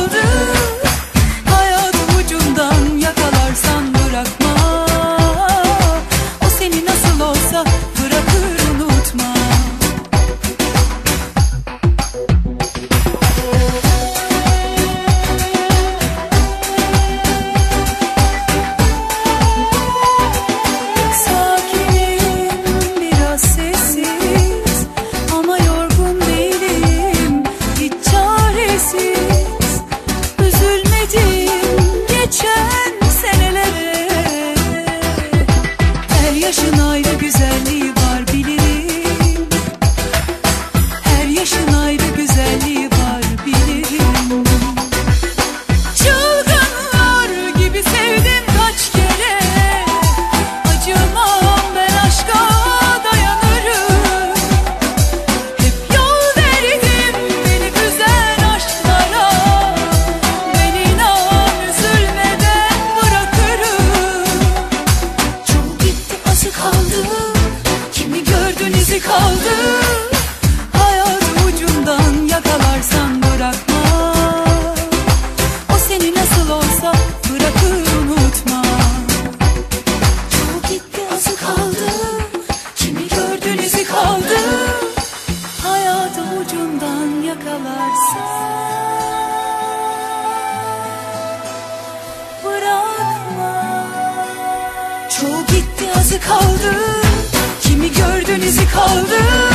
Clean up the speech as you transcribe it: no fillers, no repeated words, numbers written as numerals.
kaldı. Hayatı ucundan yakalarsan bırakma. O seni nasıl olsa bırakır, unutma. Yaşın ayrı güzelliği var bilirim. Her yaşın ayrı güzelliği var bilirim. Çılgınlar gibi sevdim kaç kere. Acımam ben, aşka dayanırım. Hep yol verdim beni üzen aşklara. Ben inan üzülmeden bırakırım. Çok gitti azı kaldı, kimi gördün izi kaldı. Hayatı ucundan yakalarsan bırakma. O seni nasıl olsa bırakır, unutma. Çok gitti azı kaldı, kimi gördün izi kaldı. Hayatı ucundan yakalarsan bırakma. Çok gitti azı kaldı, kimi gördün izi kaldı.